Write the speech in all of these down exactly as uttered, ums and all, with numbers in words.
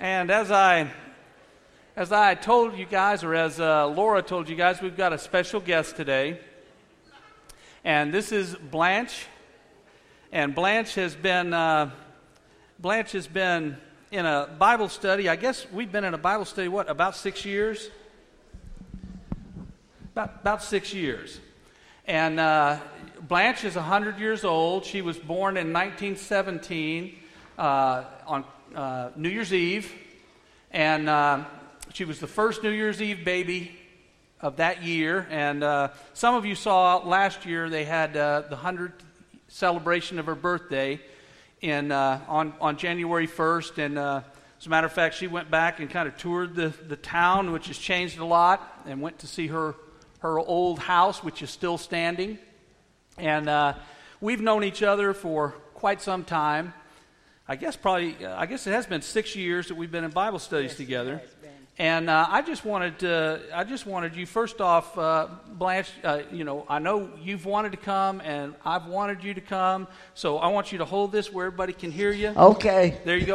And as I as I told you guys, or as uh, Laura told you guys, we've got a special guest today. And this is Blanche. And Blanche has been uh, Blanche has been in a Bible study. I guess we've been in a Bible study, what, about six years? About, about six years. And uh, Blanche is one hundred years old. She was born in nineteen seventeen uh, on uh, New Year's Eve. And uh, she was the first New Year's Eve baby of that year. And uh, some of you saw last year they had uh, the one hundredth celebration of her birthday in uh, on, on January first. And uh, as a matter of fact, she went back and kind of toured the, the town, which has changed a lot, and went to see her, her old house, which is still standing. And uh, we've known each other for quite some time. I guess probably, uh, I guess it has been six years that we've been in Bible studies yes, together. It has been. And uh, I just wanted to, I just wanted you, first off, uh, Blanche, uh, you know, I know you've wanted to come, and I've wanted you to come, so I want you to hold this where everybody can hear you. Okay. There you go.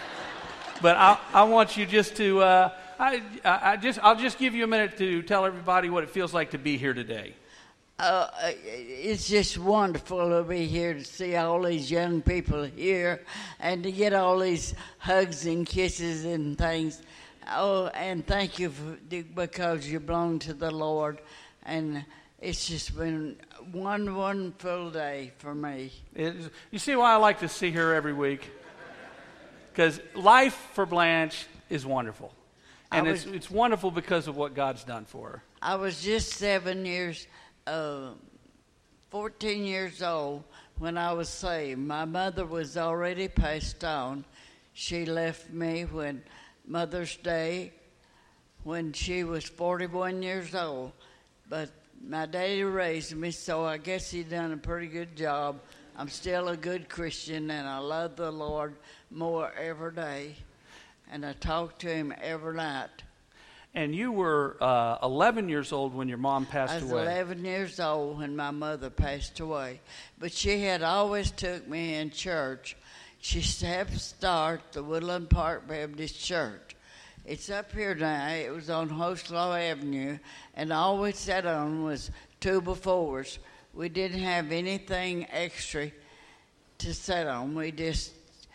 But I, I want you just to, uh, I, I just, I'll just give you a minute to tell everybody what it feels like to be here today. Uh, it's just wonderful to be here to see all these young people here and to get all these hugs and kisses and things. Oh, and thank you for, because you belong to the Lord. And it's just been one wonderful day for me. It is, you see why I like to see her every week? Because life for Blanche is wonderful. And was, it's it's wonderful because of what God's done for her. I was just seven years Uh, fourteen years old when I was saved. My mother was already passed on. She left me when Mother's Day when she was forty-one years old. But my daddy raised me, so I guess he done a pretty good job. I'm still a good Christian, and I love the Lord more every day. And I talk to him every night. And you were uh, eleven years old when your mom passed away. I was away. eleven years old when my mother passed away. But she had always took me in church. She helped start the Woodland Park Baptist Church. It's up here now. It was on Hoslow Avenue. And all we sat on was two befores. We didn't have anything extra to sit on. We just,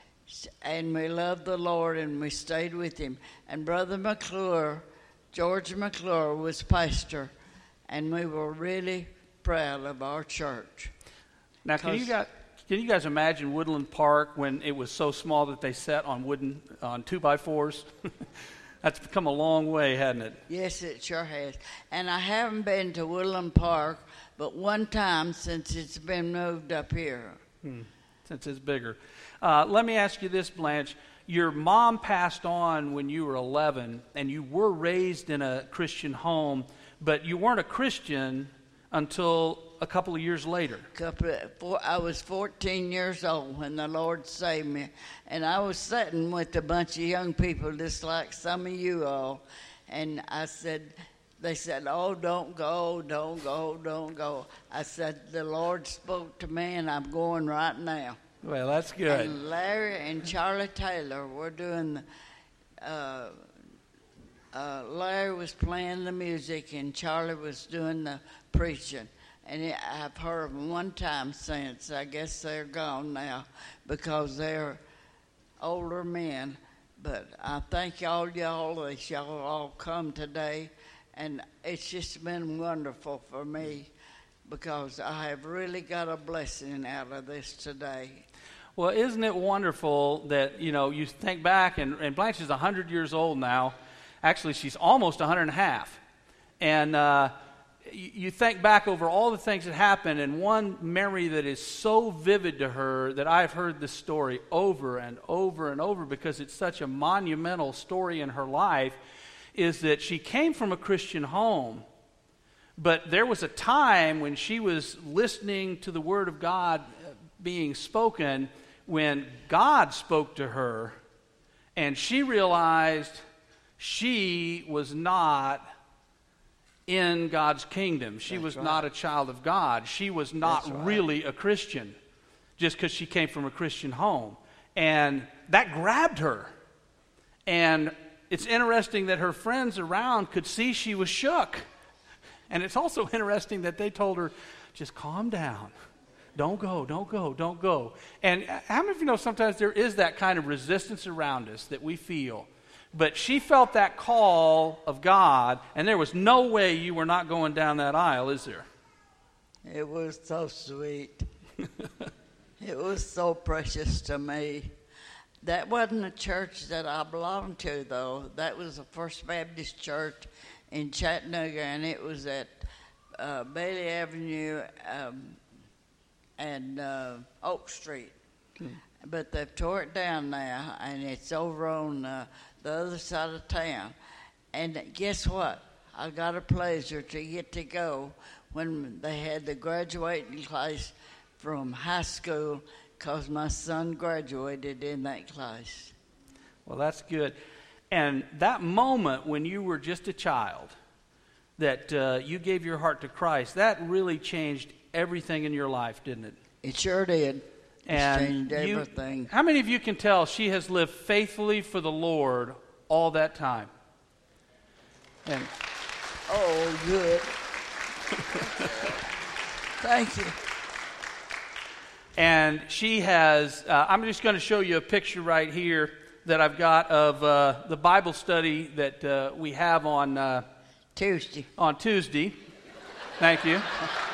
and we loved the Lord and we stayed with him. And Brother McClure, George McClure was pastor, and we were really proud of our church. Now, can you guys can you guys imagine Woodland Park when it was so small that they sat on wooden on two by fours? That's come a long way, hasn't it? Yes, it sure has. And I haven't been to Woodland Park but one time since it's been moved up here. Hmm. Since it's bigger. Uh, let me ask you this, Blanche. Your mom passed on when you were eleven, and you were raised in a Christian home, but you weren't a Christian until a couple of years later. Couple of, four, I was fourteen years old when the Lord saved me, and I was sitting with a bunch of young people just like some of you all, and I said, they said, oh, don't go, don't go, don't go. I said, the Lord spoke to me, and I'm going right now. Well, that's good. And Larry and Charlie Taylor were doing, the, uh, uh, Larry was playing the music and Charlie was doing the preaching. And it, I've heard them one time since. I guess they're gone now because they're older men. But I thank y'all, y'all, that y'all all come today. And it's just been wonderful for me because I have really got a blessing out of this today. Well, isn't it wonderful that, you know, you think back, and, and Blanche is one hundred years old now. Actually, she's almost one hundred and a half. And uh, you, you think back over all the things that happened, and one memory that is so vivid to her that I've heard this story over and over and over because it's such a monumental story in her life, is that she came from a Christian home, but there was a time when she was listening to the Word of God being spoken when God spoke to her, and she realized she was not in God's kingdom. She That's was right. not a child of God. She was not That's right. really a Christian just because she came from a Christian home. And that grabbed her. And it's interesting that her friends around could see she was shook. And it's also interesting that they told her, just calm down. Don't go, don't go, don't go. And how many of you know sometimes there is that kind of resistance around us that we feel? But she felt that call of God, and there was no way you were not going down that aisle, is there? It was so sweet. It was so precious to me. That wasn't a church that I belonged to, though. That was the First Baptist Church in Chattanooga, and it was at uh, Bailey Avenue um, and uh, Oak Street. Hmm. But they've tore it down now, and it's over on uh, the other side of town. And guess what? I got a pleasure to get to go when they had the graduating class from high school, because my son graduated in that class. Well, that's good. And that moment when you were just a child, that uh, you gave your heart to Christ, that really changed everything in your life, didn't it? It sure did. And it changed you, everything. How many of you can tell she has lived faithfully for the Lord all that time? And oh, good. Thank you. And she has, uh, I'm just going to show you a picture right here that I've got of uh, the Bible study that uh, we have on uh, Tuesday. On Tuesday. Thank you.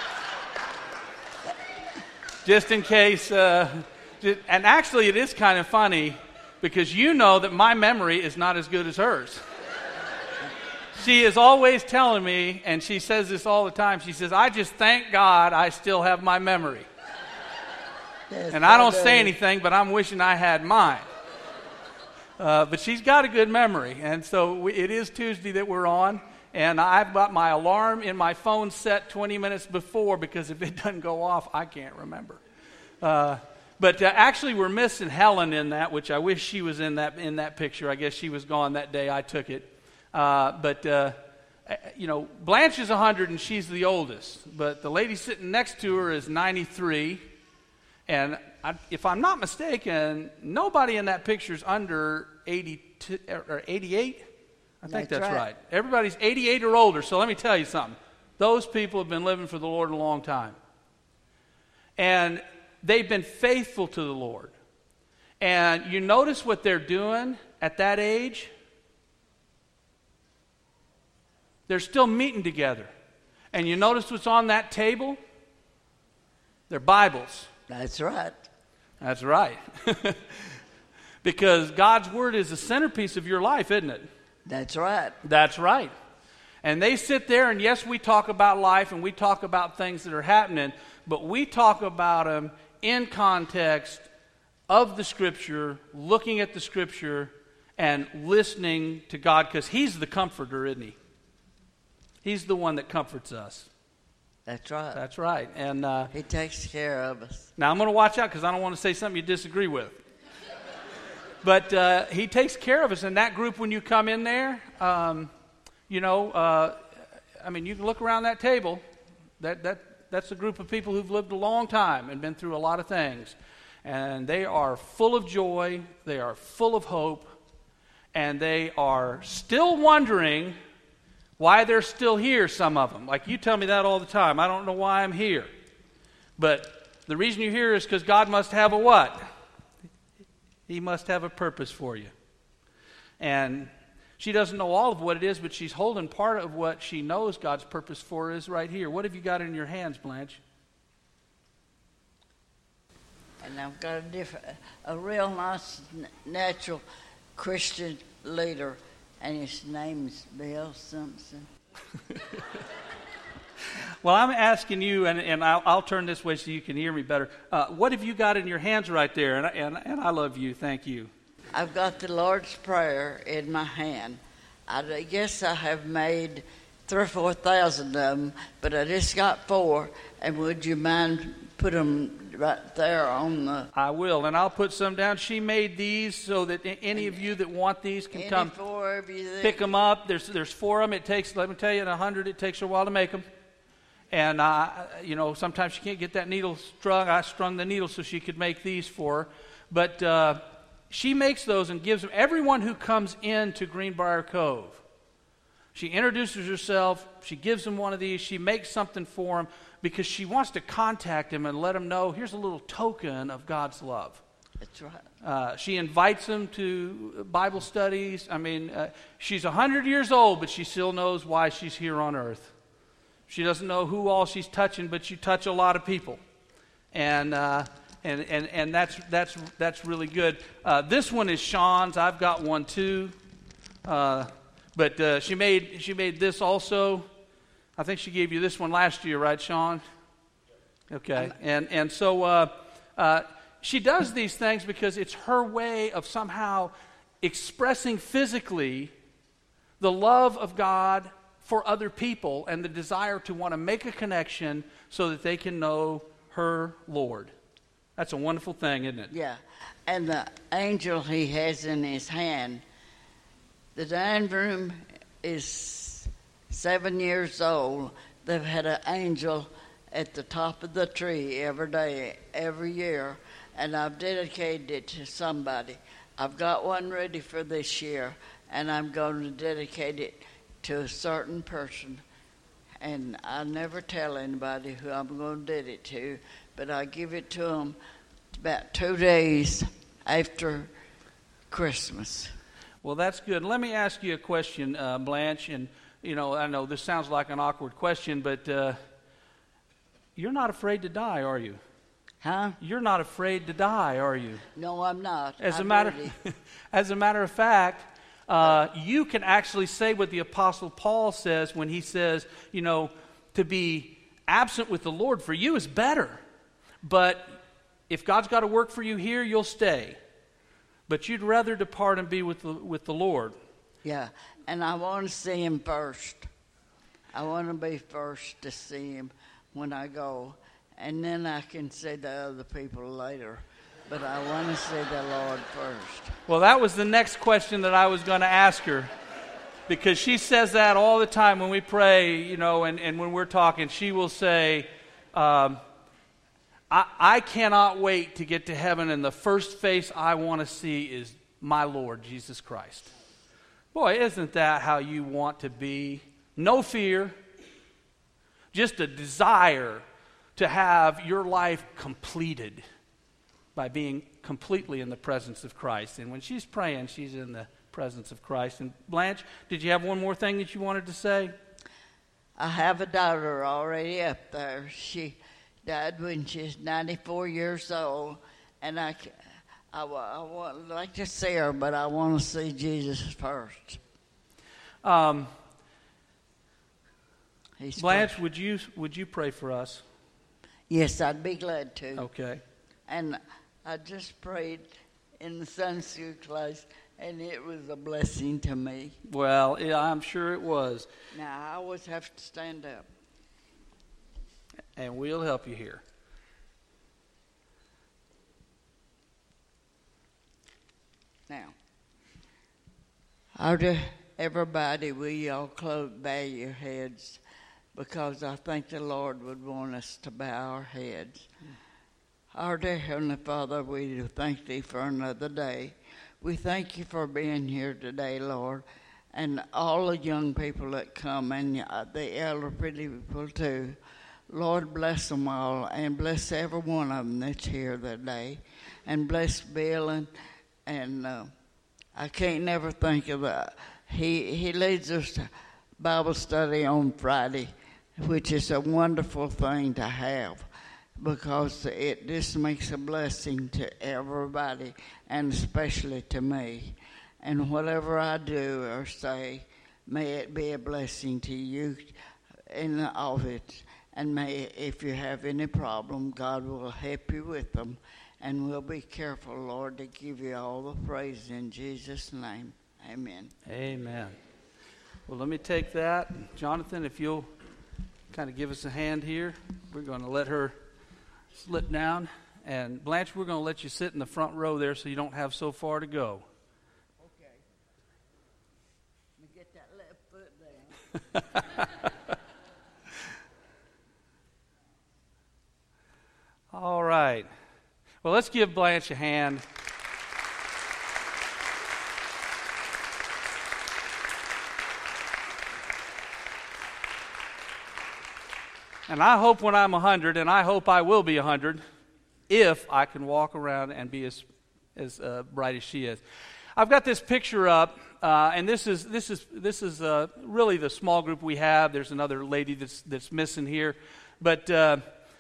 Just in case, uh, just, and actually it is kind of funny because you know that my memory is not as good as hers. She is always telling me, and she says this all the time, she says, I just thank God I still have my memory. Yes, and I don't I say anything, but I'm wishing I had mine. Uh, but she's got a good memory, and so we, it is Tuesday that we're on, and I've got my alarm in my phone set twenty minutes before, because if it doesn't go off, I can't remember. Uh, but uh, actually, we're missing Helen in that, which I wish she was in that in that picture. I guess she was gone that day I took it. Uh, but, uh, you know, Blanche is one hundred, and she's the oldest, but the lady sitting next to her is ninety-three. And I, if I'm not mistaken, nobody in that picture is under eighty-two or eighty-eight. I think that's, that's right. right. Everybody's eighty-eight or older. So let me tell you something. Those people have been living for the Lord a long time. And they've been faithful to the Lord. And you notice what they're doing at that age? They're still meeting together. And you notice what's on that table? They're Bibles. That's right. That's right. Because God's Word is the centerpiece of your life, isn't it? That's right. That's right. And they sit there, and yes, we talk about life, and we talk about things that are happening, but we talk about them in context of the Scripture, looking at the Scripture, and listening to God, because He's the comforter, isn't He? He's the one that comforts us. That's right. That's right. And uh, He takes care of us. now I'm going to watch out because I don't want to say something you disagree with. But uh, He takes care of us. And that group, when you come in there, um, you know, uh, I mean, you can look around that table. That that that's a group of people who've lived a long time and been through a lot of things. And they are full of joy. They are full of hope. And they are still wondering why they're still here, some of them. Like you tell me that all the time. I don't know why I'm here. But the reason you're here is because God must have a what? He must have a purpose for you. And she doesn't know all of what it is, but she's holding part of what she knows God's purpose for is right here. What have you got in your hands, Blanche? And I've got a different, a real nice, natural Christian leader. And his name's Bill Simpson. Well, I'm asking you, and, and I'll, I'll turn this way so you can hear me better. Uh, what have you got in your hands right there? And, and, and I love you. Thank you. I've got the Lord's Prayer in my hand. I guess I have made three or four thousand of them, but I just got four. And would you mind put them right there on the... I will, and I'll put some down. She made these so that any of you that want these can Any come four of you that- pick them up. There's there's four of them. It takes, let me tell you, in a hundred, it takes her a while to make them. And, uh, you know, sometimes she can't get that needle strung. I strung the needle so she could make these for her. But uh, she makes those and gives them everyone who comes into Greenbrier Cove. She introduces herself. She gives them one of these. She makes something for them because she wants to contact them and let them know, here's a little token of God's love. That's right. Uh, she invites them to Bible studies. I mean, uh, she's one hundred years old, but she still knows why she's here on earth. She doesn't know who all she's touching, but you touch a lot of people. And uh, and, and and that's that's that's really good. Uh, this one is Sean's. I've got one too. Uh, but uh, she made she made this also. I think she gave you this one last year, right, Sean? Okay. And and so uh, uh, she does these things because it's her way of somehow expressing physically the love of God for other people and the desire to want to make a connection so that they can know her Lord. That's a wonderful thing, isn't it? Yeah. And the angel he has in his hand, the dining room is seven years old. They've had an angel at the top of the tree every day, every year, and I've dedicated it to somebody. I've got one ready for this year, and I'm going to dedicate it to a certain person. And I never tell anybody who I'm going to dedicate it to, but I give it to them about two days after Christmas. Well, that's good. Let me ask you a question, uh, Blanche, and you know, I know this sounds like an awkward question, but uh, you're not afraid to die, are you? Huh? You're not afraid to die, are you? No, I'm not. As a I'm matter, ready. as a matter of fact, uh, you can actually say what the Apostle Paul says when he says, you know, to be absent with the Lord for you is better. But if God's got to work for you here, you'll stay. But you'd rather depart and be with the, with the Lord. Yeah, and I want to see him first. I want to be first to see him when I go. And then I can see the other people later. But I want to see the Lord first. Well, that was the next question that I was going to ask her. Because she says that all the time when we pray, you know, and, and when we're talking. She will say, um, I, I cannot wait to get to heaven, and the first face I want to see is my Lord, Jesus Christ. Boy, isn't that how you want to be? No fear, just a desire to have your life completed by being completely in the presence of Christ. And when she's praying, she's in the presence of Christ. And Blanche, did you have one more thing that you wanted to say? I have a daughter already up there. She died when she was ninety-four years old, and I, I, I would like to see her, but I want to see Jesus first. Um, He's Blanche, first. would you would you pray for us? Yes, I'd be glad to. Okay. And I just prayed in the Sunday school class, and it was a blessing to me. Well, yeah, I'm sure it was. Now, I always have to stand up. And we'll help you here. Now, out of everybody, we all close, bow your heads, because I think the Lord would want us to bow our heads. Our dear Heavenly Father, we do thank Thee for another day. We thank You for being here today, Lord, and all the young people that come, and the elderly people too. Lord, bless them all, and bless every one of them that's here today, and bless Bill, and and uh, I can't never think of that. He he leads us to Bible study on Friday, which is a wonderful thing to have, because it just makes a blessing to everybody, and especially to me. And whatever I do or say, may it be a blessing to you in all of it. And may, if you have any problem, God will help you with them. And we'll be careful, Lord, to give You all the praise in Jesus' name. Amen. Amen. Well, let me take that. Jonathan, if you'll kind of give us a hand here, we're going to let her slip down. And Blanche, we're going to let you sit in the front row there so you don't have so far to go. Okay. Let me get that left foot down. All right. Well, let's give Blanche a hand. And I hope when I'm one hundred, and I hope I will be one hundred, if I can walk around and be as as uh, bright as she is. I've got this picture up, uh, and this is this is this is uh, really the small group we have. There's another lady that's that's missing here, but uh,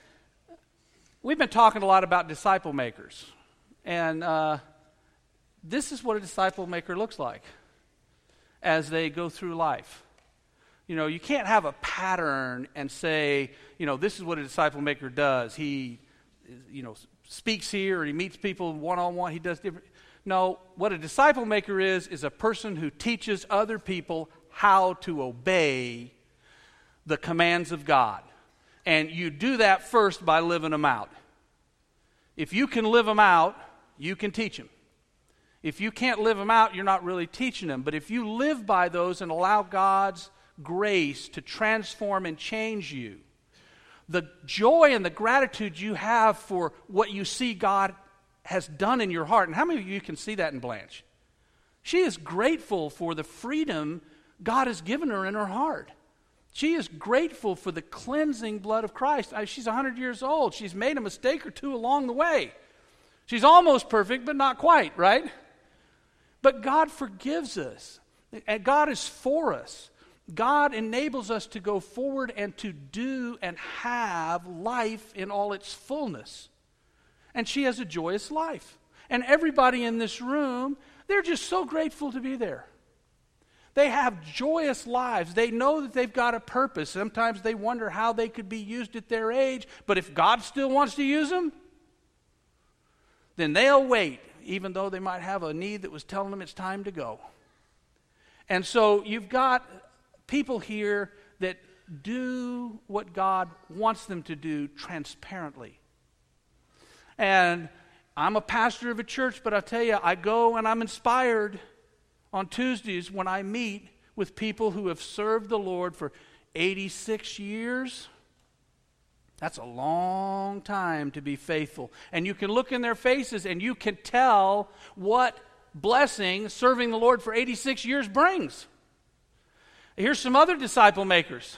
we've been talking a lot about disciple makers, and uh, this is what a disciple maker looks like as they go through life. You know, you can't have a pattern and say, you know, this is what a disciple maker does. He, you know, speaks here, or he meets people one-on-one. He does different. No, what a disciple maker is, is a person who teaches other people how to obey the commands of God. And you do that first by living them out. If you can live them out, you can teach them. If you can't live them out, you're not really teaching them. But if you live by those and allow God's grace to transform and change you, the joy and the gratitude you have for what you see God has done in your heart. And how many of you can see that in Blanche? She is grateful for the freedom God has given her in her heart. She is grateful for the cleansing blood of Christ. She's one hundred years old. She's made a mistake or two along the way. She's almost perfect, but not quite, right? But God forgives us. And God is for us. God enables us to go forward and to do and have life in all its fullness. And she has a joyous life. And everybody in this room, they're just so grateful to be there. They have joyous lives. They know that they've got a purpose. Sometimes they wonder how they could be used at their age. But if God still wants to use them, then they'll wait, even though they might have a need that was telling them it's time to go. And so you've got people here that do what God wants them to do transparently. And I'm a pastor of a church, but I tell you, I go and I'm inspired on Tuesdays when I meet with people who have served the Lord for eighty-six years. That's a long time to be faithful. And you can look in their faces and you can tell what blessing serving the Lord for eighty-six years brings. Here's some other disciple makers.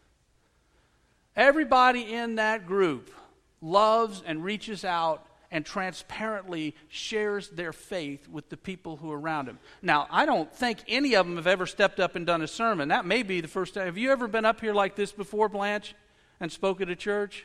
Everybody in that group loves and reaches out and transparently shares their faith with the people who are around them. Now, I don't think any of them have ever stepped up and done a sermon. That may be the first time. Have you ever been up here like this before, Blanche, and spoke at a church?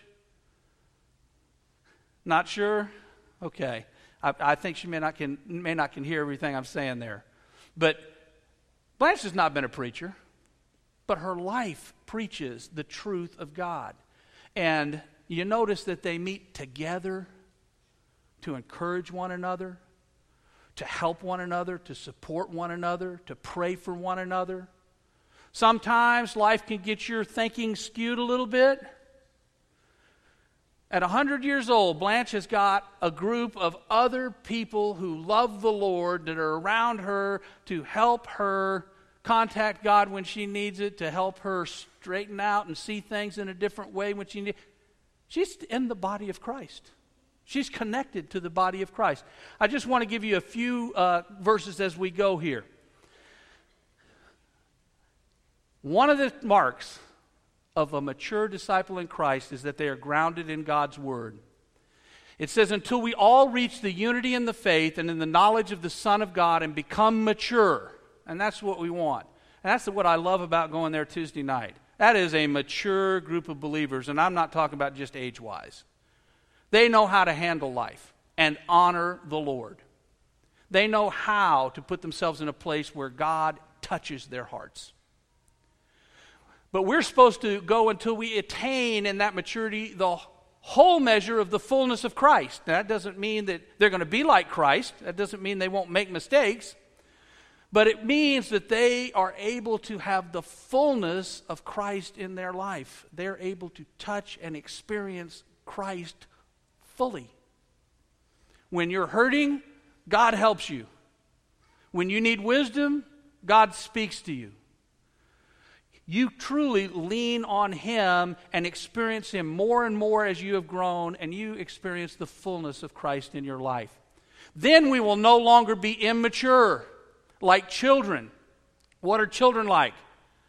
Not sure? Okay. I, I think she may not can may not can hear everything I'm saying there. But Blanche has not been a preacher. But her life preaches the truth of God. And you notice that they meet together to encourage one another, to help one another, to support one another, to pray for one another. Sometimes life can get your thinking skewed a little bit. At one hundred years old, Blanche has got a group of other people who love the Lord that are around her to help her contact God when she needs it, to help her straighten out and see things in a different way when she needs it. She's in the body of Christ. She's connected to the body of Christ. I just want to give you a few uh, verses as we go here. One of the marks of a mature disciple in Christ is that they are grounded in God's Word. It says, until we all reach the unity in the faith and in the knowledge of the Son of God and become mature. And that's what we want. And that's what I love about going there Tuesday night. That is a mature group of believers, and I'm not talking about just age-wise. They know how to handle life and honor the Lord. They know how to put themselves in a place where God touches their hearts. But we're supposed to go until we attain in that maturity the whole measure of the fullness of Christ. Now, that doesn't mean that they're going to be like Christ. That doesn't mean they won't make mistakes. But it means that they are able to have the fullness of Christ in their life. They're able to touch and experience Christ fully. When you're hurting, God helps you. When you need wisdom, God speaks to you. You truly lean on Him and experience Him more and more as you have grown, and you experience the fullness of Christ in your life. Then we will no longer be immature, like children. What are children like?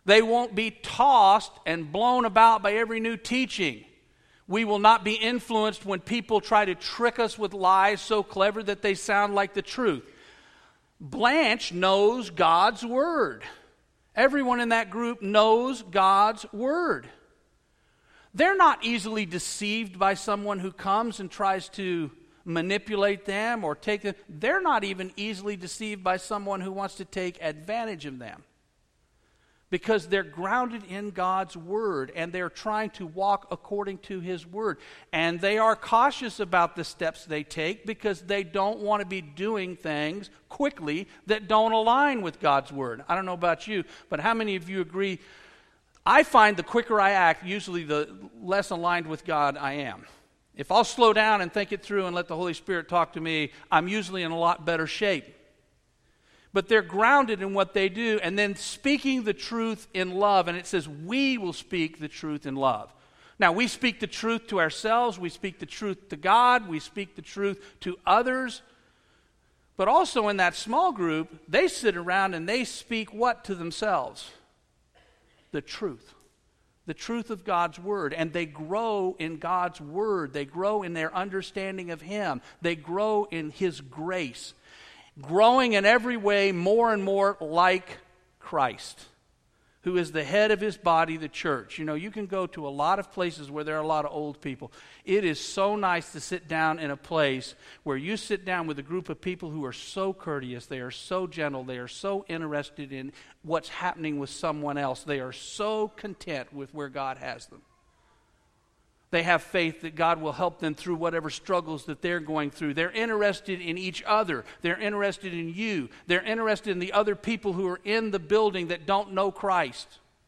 They won't be tossed and blown about by every new teaching. We will not be influenced when people try to trick us with lies so clever that they sound like the truth. Blanche knows God's Word. Everyone in that group knows God's Word. They're not easily deceived by someone who comes and tries to manipulate them or take them. They're not even easily deceived by someone who wants to take advantage of them, because they're grounded in God's Word and they're trying to walk according to His Word. And they are cautious about the steps they take because they don't want to be doing things quickly that don't align with God's Word. I don't know about you, but how many of you agree? I find the quicker I act, usually the less aligned with God I am. If I'll slow down and think it through and let the Holy Spirit talk to me, I'm usually in a lot better shape. But they're grounded in what they do and then speaking the truth in love. And it says we will speak the truth in love. Now, we speak the truth to ourselves. We speak the truth to God. We speak the truth to others. But also in that small group, they sit around and they speak what to themselves? The truth. The truth of God's Word. And they grow in God's Word. They grow in their understanding of Him. They grow in His grace. Growing in every way more and more like Christ, who is the head of His body, the church. You know, you can go to a lot of places where there are a lot of old people. It is so nice to sit down in a place where you sit down with a group of people who are so courteous, they are so gentle, they are so interested in what's happening with someone else. They are so content with where God has them. They have faith that God will help them through whatever struggles that they're going through. They're interested in each other. They're interested in you. They're interested in the other people who are in the building that don't know Christ.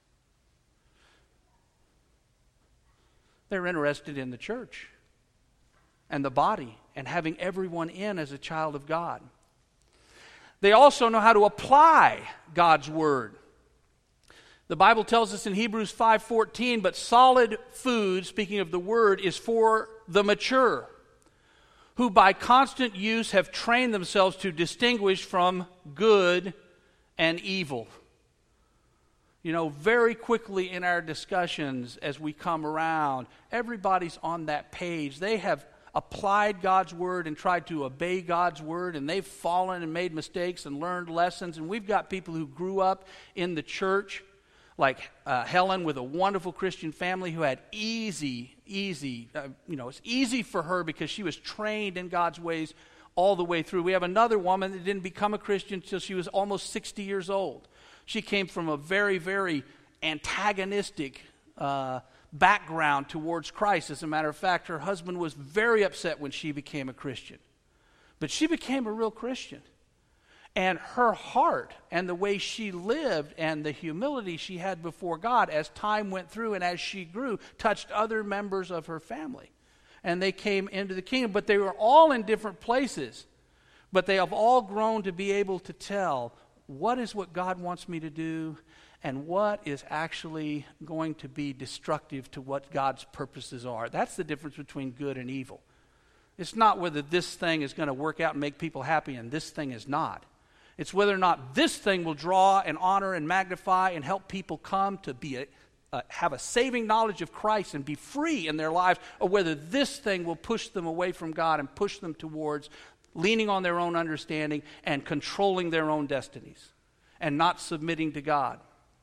They're interested in the church and the body and having everyone in as a child of God. They also know how to apply God's Word. The Bible tells us in Hebrews five fourteen, but solid food, speaking of the Word, is for the mature, who by constant use have trained themselves to distinguish from good and evil. You know, very quickly in our discussions as we come around, everybody's on that page. They have applied God's Word and tried to obey God's Word, and they've fallen and made mistakes and learned lessons. And we've got people who grew up in the church, like uh, Helen with a wonderful Christian family who had easy, easy, uh, you know, it's easy for her because she was trained in God's ways all the way through. We have another woman that didn't become a Christian until she was almost sixty years old. She came from a very, very antagonistic uh, background towards Christ. As a matter of fact, her husband was very upset when she became a Christian. But she became a real Christian. And her heart and the way she lived and the humility she had before God as time went through and as she grew touched other members of her family. And they came into the kingdom. But they were all in different places. But they have all grown to be able to tell what is what God wants me to do and what is actually going to be destructive to what God's purposes are. That's the difference between good and evil. It's not whether this thing is going to work out and make people happy and this thing is not. It's whether or not this thing will draw and honor and magnify and help people come to be a, uh, have a saving knowledge of Christ and be free in their lives, or whether this thing will push them away from God and push them towards leaning on their own understanding and controlling their own destinies and not submitting to God.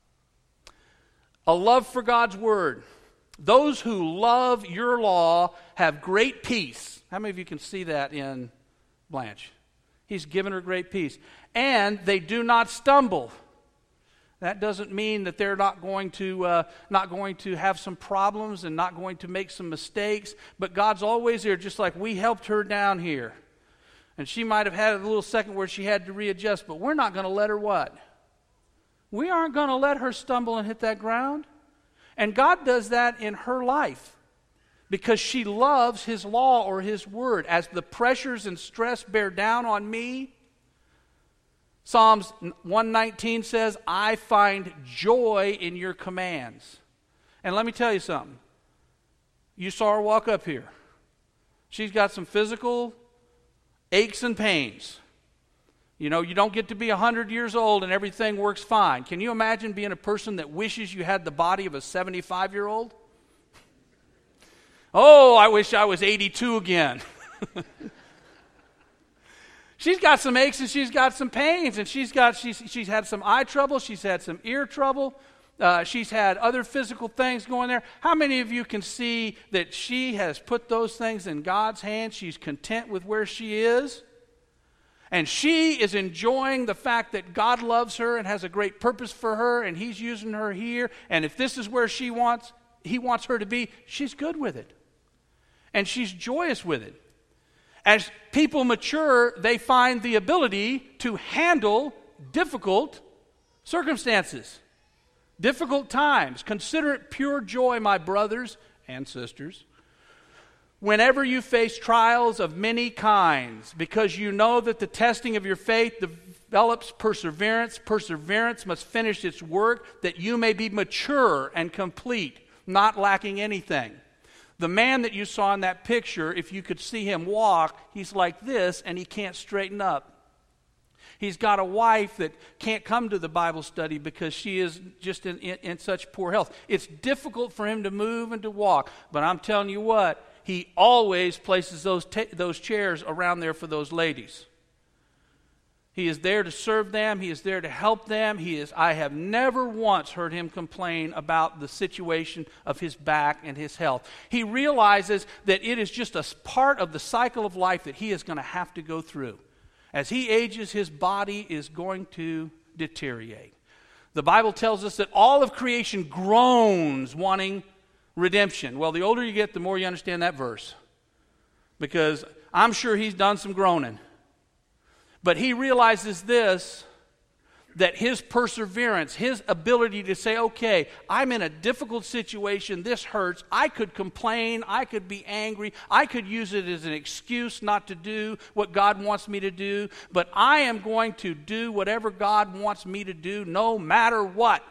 A love for God's Word. Those who love your law have great peace. How many of you can see that in Blanche? He's given her great peace. And they do not stumble. That doesn't mean that they're not going to uh, not going to have some problems and not going to make some mistakes. But God's always there, just like we helped her down here. And she might have had a little second where she had to readjust, but we're not going to let her what? We aren't going to let her stumble and hit that ground. And God does that in her life because she loves His law or His Word. As the pressures and stress bear down on me, Psalms one nineteen says, I find joy in your commands. And let me tell you something. You saw her walk up here. She's got some physical aches and pains. You know, you don't get to be one hundred years old and everything works fine. Can you imagine being a person that wishes you had the body of a seventy-five-year-old? Oh, I wish I was eighty-two again. She's got some aches and she's got some pains, and she's got she's she's had some eye trouble, she's had some ear trouble, uh, she's had other physical things going there. How many of you can see that she has put those things in God's hands? She's content with where she is, and she is enjoying the fact that God loves her and has a great purpose for her, and He's using her here. And if this is where she wants, He wants her to be, she's good with it, and she's joyous with it. As people mature, they find the ability to handle difficult circumstances, difficult times. Consider it pure joy, my brothers and sisters, whenever you face trials of many kinds, because you know that the testing of your faith develops perseverance. Perseverance must finish its work, that you may be mature and complete, not lacking anything. The man that you saw in that picture, if you could see him walk, he's like this and he can't straighten up. He's got a wife that can't come to the Bible study because she is just in, in, in such poor health. It's difficult for him to move and to walk. But I'm telling you what, he always places those, ta- those chairs around there for those ladies. He is there to serve them. He is there to help them. He is. I have never once heard him complain about the situation of his back and his health. He realizes that it is just a part of the cycle of life that he is going to have to go through. As he ages, his body is going to deteriorate. The Bible tells us that all of creation groans wanting redemption. Well, the older you get, the more you understand that verse, because I'm sure he's done some groaning. But he realizes this, that his perseverance, his ability to say, okay, I'm in a difficult situation, this hurts, I could complain, I could be angry, I could use it as an excuse not to do what God wants me to do, but I am going to do whatever God wants me to do no matter what.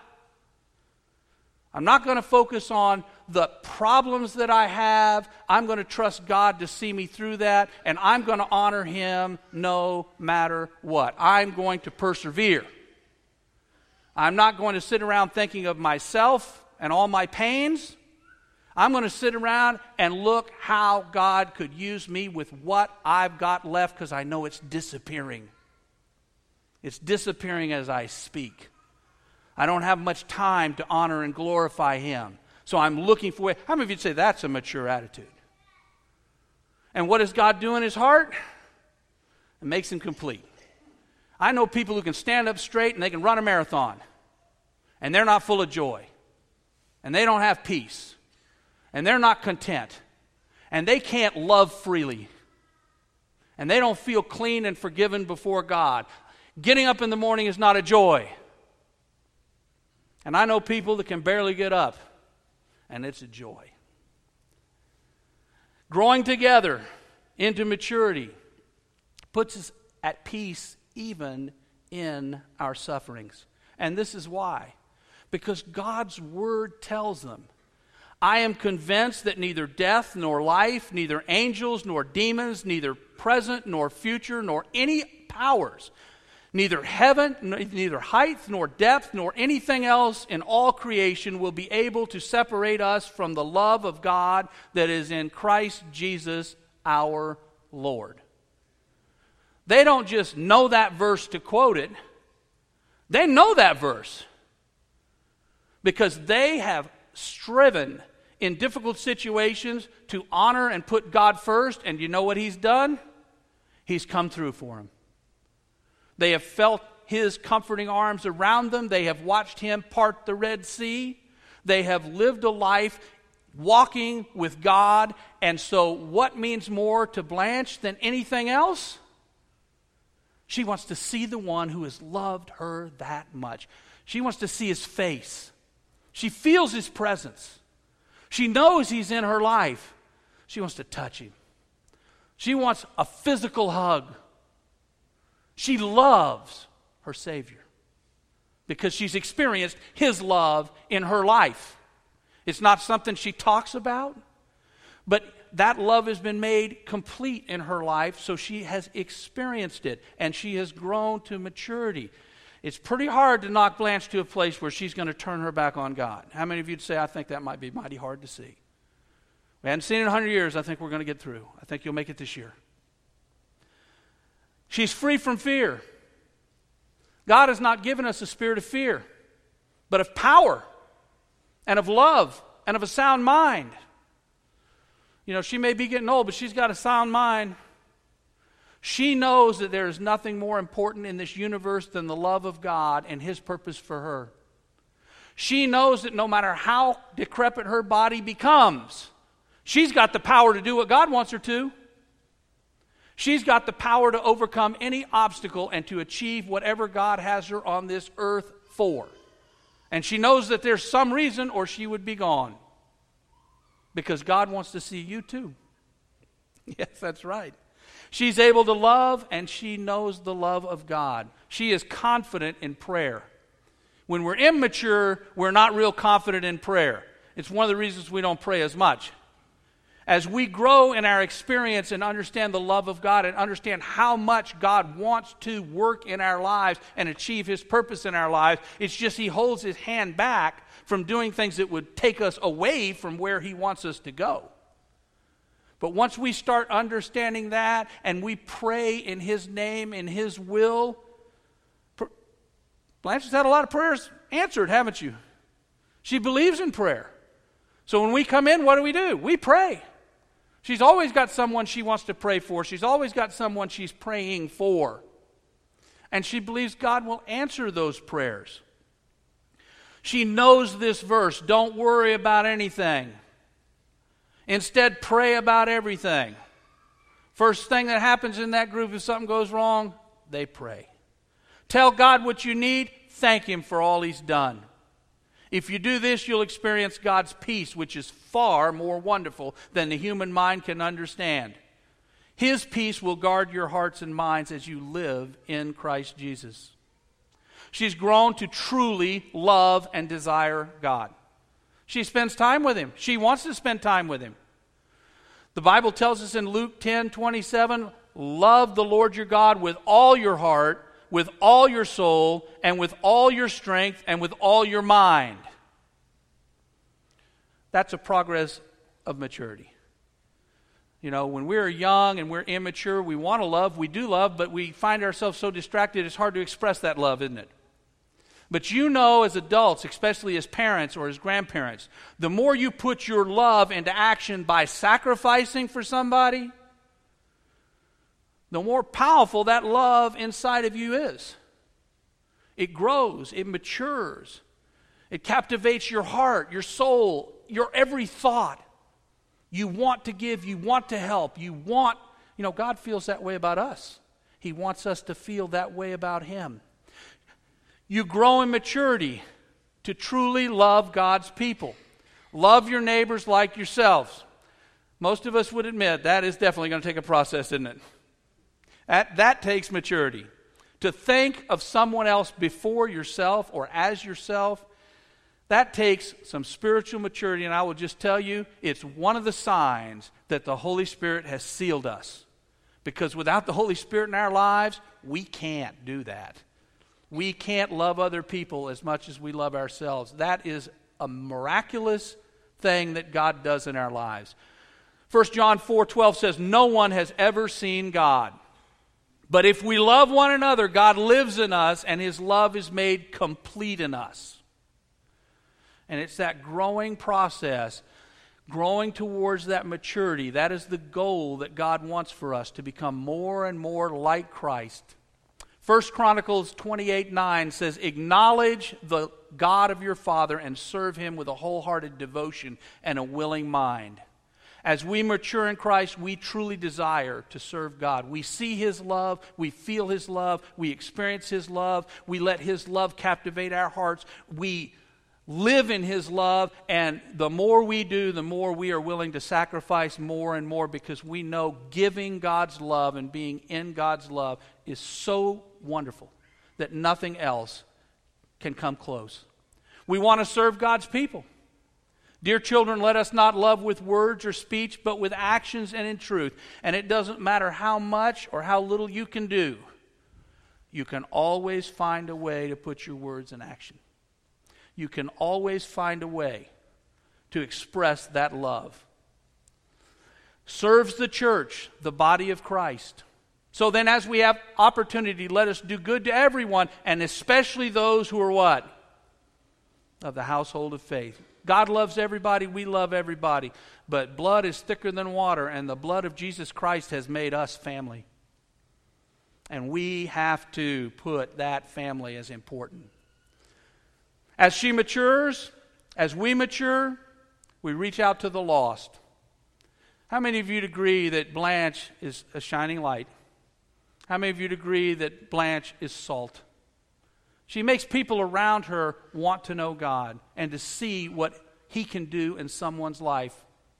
I'm not going to focus on the problems that I have. I'm going to trust God to see me through that, and I'm going to honor Him no matter what. I'm going to persevere. I'm not going to sit around thinking of myself and all my pains. I'm going to sit around and look how God could use me with what I've got left, because I know it's disappearing. It's disappearing as I speak. I don't have much time to honor and glorify Him. So I'm looking for, how many of you say that's a mature attitude? And what does God do in his heart? It makes him complete. I know people who can stand up straight and they can run a marathon, and they're not full of joy, and they don't have peace, and they're not content, and they can't love freely, and they don't feel clean and forgiven before God. Getting up in the morning is not a joy. And I know people that can barely get up, and it's a joy. Growing together into maturity puts us at peace even in our sufferings. And this is why. Because God's Word tells them, I am convinced that neither death nor life, neither angels nor demons, neither present nor future, nor any powers, neither heaven, neither height nor depth, nor anything else in all creation will be able to separate us from the love of God that is in Christ Jesus our Lord. They don't just know that verse to quote it. They know that verse because they have striven in difficult situations to honor and put God first. And you know what He's done? He's come through for them. They have felt His comforting arms around them. They have watched Him part the Red Sea. They have lived a life walking with God. And so what means more to Blanche than anything else? She wants to see the one who has loved her that much. She wants to see His face. She feels His presence. She knows He's in her life. She wants to touch Him. She wants a physical hug. She loves her Savior because she's experienced His love in her life. It's not something she talks about, but that love has been made complete in her life, so she has experienced it, and she has grown to maturity. It's pretty hard to knock Blanche to a place where she's going to turn her back on God. How many of you would say, I think that might be mighty hard to see? We haven't seen it in a hundred years. I think we're going to get through. I think you'll make it this year. She's free from fear. God has not given us a spirit of fear, but of power and of love and of a sound mind. You know, she may be getting old, but she's got a sound mind. She knows that there is nothing more important in this universe than the love of God and His purpose for her. She knows that no matter how decrepit her body becomes, she's got the power to do what God wants her to. She's got the power to overcome any obstacle and to achieve whatever God has her on this earth for. And she knows that there's some reason or she would be gone. Because God wants to see you too. Yes, that's right. She's able to love, and she knows the love of God. She is confident in prayer. When we're immature, we're not real confident in prayer. It's one of the reasons we don't pray as much. As we grow in our experience and understand the love of God and understand how much God wants to work in our lives and achieve His purpose in our lives, it's just He holds His hand back from doing things that would take us away from where He wants us to go. But once we start understanding that and we pray in His name, in His will, Blanche has had a lot of prayers answered, haven't you? She believes in prayer. So when we come in, what do we do? We pray. She's always got someone she wants to pray for. She's always got someone she's praying for. And she believes God will answer those prayers. She knows this verse, don't worry about anything. Instead, pray about everything. First thing that happens in that group, if something goes wrong, they pray. Tell God what you need. Thank Him for all He's done. If you do this, you'll experience God's peace, which is far more wonderful than the human mind can understand. His peace will guard your hearts and minds as you live in Christ Jesus. She's grown to truly love and desire God. She spends time with Him. She wants to spend time with Him. The Bible tells us in Luke ten twenty-seven, love the Lord your God with all your heart, with all your soul, and with all your strength, and with all your mind. That's a progress of maturity. You know, when we're young and we're immature, we want to love, we do love, but we find ourselves so distracted, it's hard to express that love, isn't it? But you know, as adults, especially as parents or as grandparents, the more you put your love into action by sacrificing for somebody, the more powerful that love inside of you is. It grows, it matures, it captivates your heart, your soul, your every thought. You want to give, you want to help, you want, you know, God feels that way about us. He wants us to feel that way about Him. You grow in maturity to truly love God's people. Love your neighbors like yourselves. Most of us would admit that is definitely going to take a process, isn't it? That, that takes maturity. To think of someone else before yourself or as yourself, that takes some spiritual maturity, and I will just tell you, it's one of the signs that the Holy Spirit has sealed us. Because without the Holy Spirit in our lives, we can't do that. We can't love other people as much as we love ourselves. That is a miraculous thing that God does in our lives. First John four twelve says, no one has ever seen God. But if we love one another, God lives in us, and His love is made complete in us. And it's that growing process, growing towards that maturity. That is the goal that God wants for us, to become more and more like Christ. First Chronicles twenty-eight nine says, acknowledge the God of your Father and serve Him with a wholehearted devotion and a willing mind. As we mature in Christ, we truly desire to serve God. We see His love, we feel His love, we experience His love, we let His love captivate our hearts, we live in His love, and the more we do, the more we are willing to sacrifice more and more, because we know giving God's love and being in God's love is so wonderful that nothing else can come close. We want to serve God's people. Dear children, let us not love with words or speech, but with actions and in truth. And it doesn't matter how much or how little you can do. You can always find a way to put your words in action. You can always find a way to express that love. Serves the church, the body of Christ. So then as we have opportunity, let us do good to everyone, and especially those who are what? Of the household of faith. God loves everybody, we love everybody. But blood is thicker than water, and the blood of Jesus Christ has made us family. And we have to put that family as important. As she matures, as we mature, we reach out to the lost. How many of you would agree that Blanche is a shining light? How many of you would agree that Blanche is salt? She makes people around her want to know God and to see what He can do in someone's life.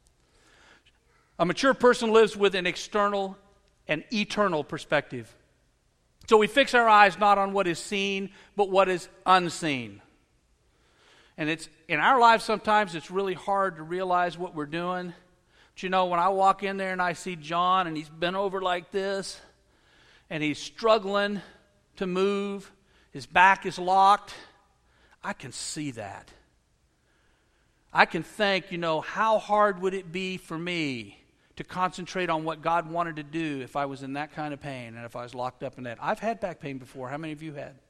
A mature person lives with an external and eternal perspective. So we fix our eyes not on what is seen, but what is unseen. And it's in our lives sometimes it's really hard to realize what we're doing. But you know, when I walk in there and I see John and he's bent over like this, and he's struggling to move, his back is locked, I can see that. I can think, you know, how hard would it be for me to concentrate on what God wanted to do if I was in that kind of pain and if I was locked up in that. I've had back pain before. How many of you had?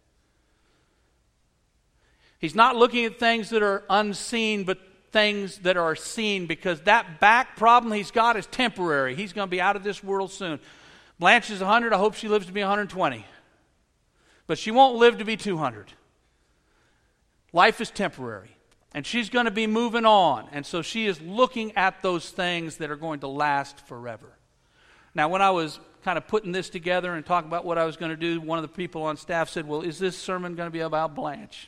He's not looking at things that are unseen, but things that are seen, because that back problem he's got is temporary. He's going to be out of this world soon. Blanche is one hundred. I hope she lives to be one hundred twenty. But she won't live to be two hundred. Life is temporary. And she's going to be moving on. And so she is looking at those things that are going to last forever. Now, when I was kind of putting this together and talking about what I was going to do, one of the people on staff said, well, is this sermon going to be about Blanche?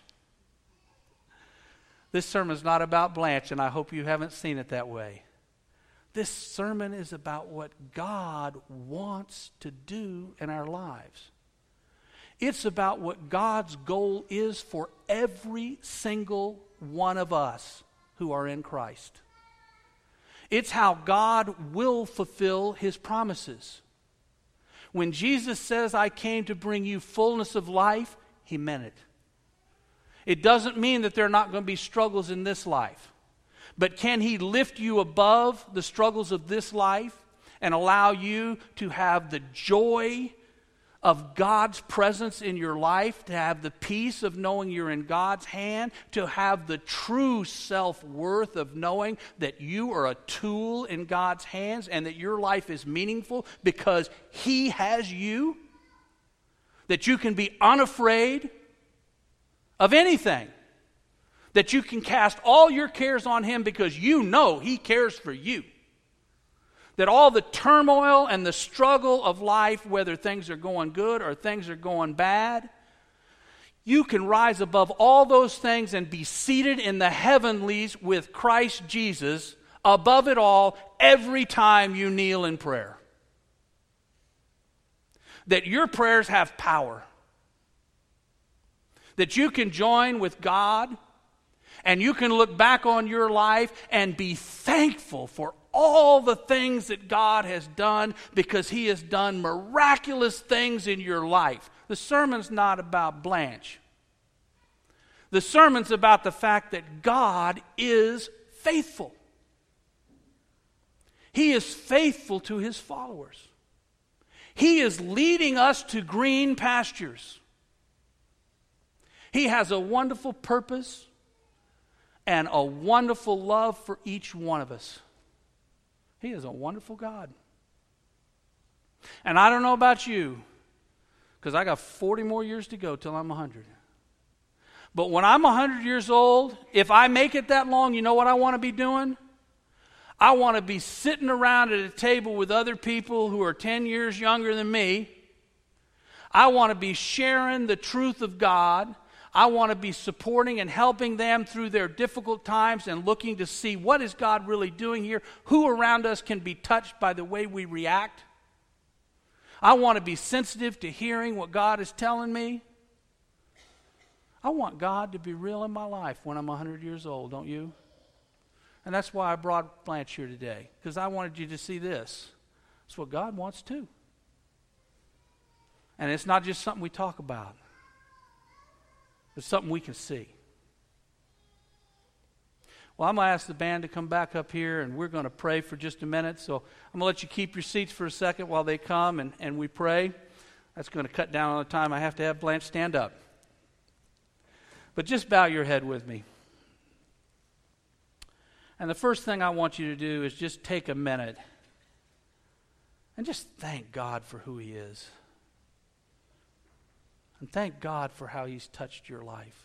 This sermon is not about Blanche, and I hope you haven't seen it that way. This sermon is about what God wants to do in our lives. It's about what God's goal is for every single one of us who are in Christ. It's how God will fulfill His promises. When Jesus says, I came to bring you fullness of life, He meant it. It doesn't mean that there are not going to be struggles in this life. But can He lift you above the struggles of this life and allow you to have the joy of God's presence in your life, to have the peace of knowing you're in God's hand, to have the true self-worth of knowing that you are a tool in God's hands and that your life is meaningful because He has you, that you can be unafraid of anything, that you can cast all your cares on Him because you know He cares for you. That all the turmoil and the struggle of life, whether things are going good or things are going bad, you can rise above all those things and be seated in the heavenlies with Christ Jesus above it all every time you kneel in prayer. That your prayers have power. That you can join with God and you can look back on your life and be thankful for all the things that God has done, because He has done miraculous things in your life. The sermon's not about Blanche. The sermon's about the fact that God is faithful. He is faithful to His followers. He is leading us to green pastures. He has a wonderful purpose and a wonderful love for each one of us. He is a wonderful God. And I don't know about you, because I got forty more years to go till I'm one hundred. But when I'm one hundred years old, if I make it that long, you know what I want to be doing? I want to be sitting around at a table with other people who are ten years younger than me. I want to be sharing the truth of God. I want to be supporting and helping them through their difficult times and looking to see what is God really doing here. Who around us can be touched by the way we react? I want to be sensitive to hearing what God is telling me. I want God to be real in my life when I'm one hundred years old, don't you? And that's why I brought Blanche here today, because I wanted you to see this. It's what God wants too. And it's not just something we talk about. It's something we can see. Well, I'm going to ask the band to come back up here, and we're going to pray for just a minute. So I'm going to let you keep your seats for a second while they come and, and we pray. That's going to cut down on the time I have to have Blanche stand up. But just bow your head with me. And the first thing I want you to do is just take a minute and just thank God for who He is. And thank God for how He's touched your life.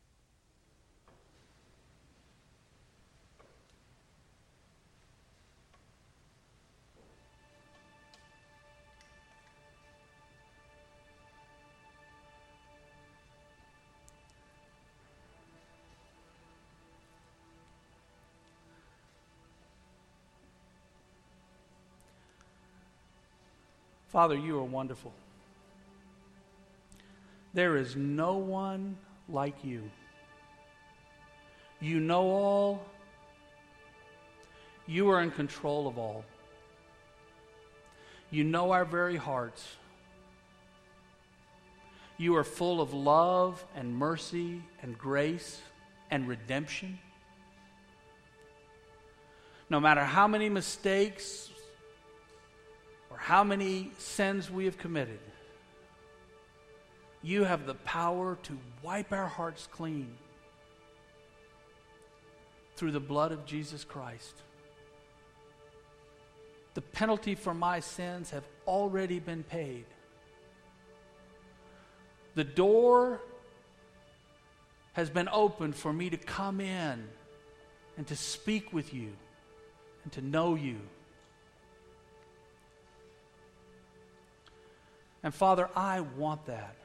Father, you are wonderful. There is no one like you. You know all. You are in control of all. You know our very hearts. You are full of love and mercy and grace and redemption. No matter how many mistakes or how many sins we have committed, you have the power to wipe our hearts clean through the blood of Jesus Christ. The penalty for my sins have already been paid. The door has been opened for me to come in and to speak with you and to know you. And Father, I want that.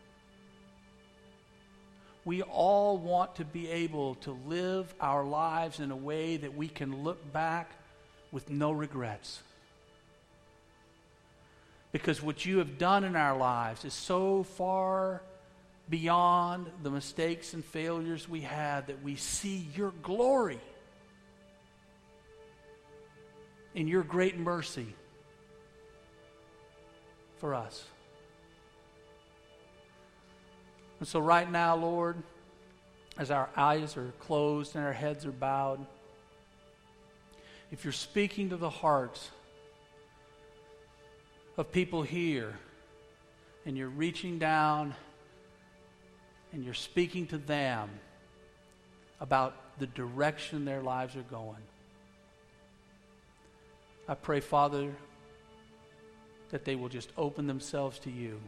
We all want to be able to live our lives in a way that we can look back with no regrets. Because what you have done in our lives is so far beyond the mistakes and failures we had that we see your glory in your great mercy for us. And so right now, Lord, as our eyes are closed and our heads are bowed, if you're speaking to the hearts of people here, and you're reaching down and you're speaking to them about the direction their lives are going, I pray, Father, that they will just open themselves to you.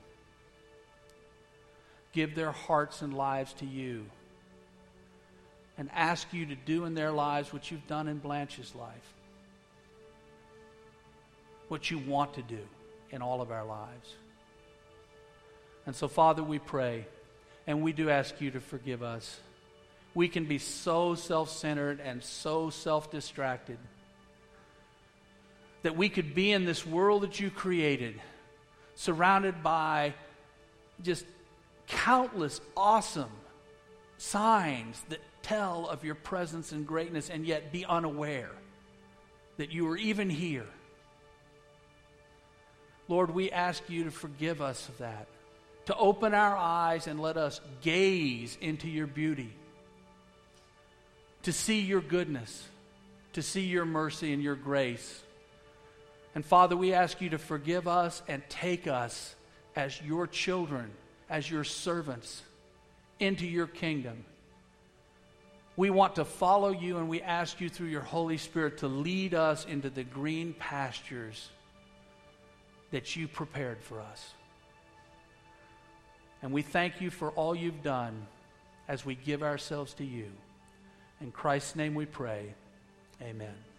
Give their hearts and lives to you. And ask you to do in their lives what you've done in Blanche's life. What you want to do in all of our lives. And so, Father, we pray, and we do ask you to forgive us. We can be so self-centered and so self-distracted that we could be in this world that you created, surrounded by just countless awesome signs that tell of your presence and greatness, and yet be unaware that you are even here. Lord, we ask you to forgive us of that, to open our eyes and let us gaze into your beauty, to see your goodness, to see your mercy and your grace. And Father, we ask you to forgive us and take us as your children, as your servants, into your kingdom. We want to follow you, and we ask you through your Holy Spirit to lead us into the green pastures that you prepared for us. And we thank you for all you've done as we give ourselves to you. In Christ's name we pray. Amen.